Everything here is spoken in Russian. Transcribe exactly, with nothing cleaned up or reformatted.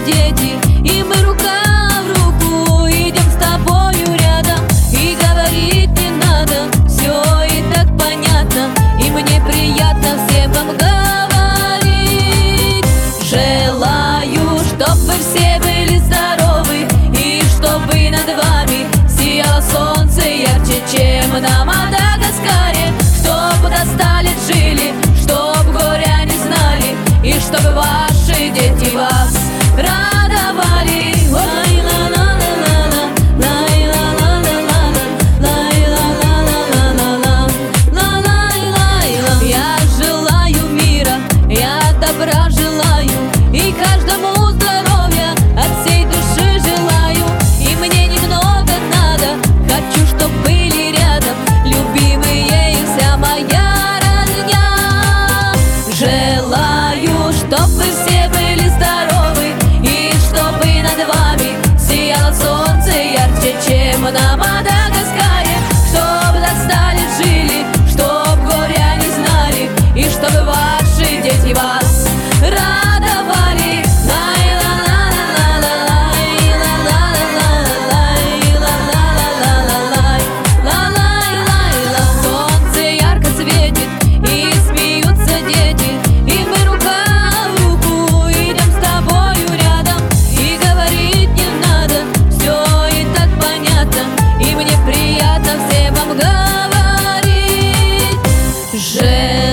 дети, и мы рука в руку идем с тобою рядом. И говорить не надо, все и так понятно, и мне приятно всем вам говорить. Желаю, чтоб вы все были здоровы, и чтобы над вами сияло солнце ярче, чем на Мадагаскаре. Чтоб до ста лет жили, чтоб горя не знали, и чтобы ваши дети вас радовали. Я желаю мира, я добра желаю, и каждому здоровья от всей души желаю. И мне немного надо, хочу, чтоб были рядом любимые и вся моя родня. Желаю, чтоб вы все были здоровы, и чтобы над вами сияло солнце ярче, чем на Мадагаскаре. Чтоб до ста лет жили, чтоб горя не знали, и чтобы ваши дети вас радовали. Солнце ярко светит, и смеются дети, и мы рука в руку идем с тобою рядом. И говорить не надо, все и так понятно, и мне приятно всем вам говорить.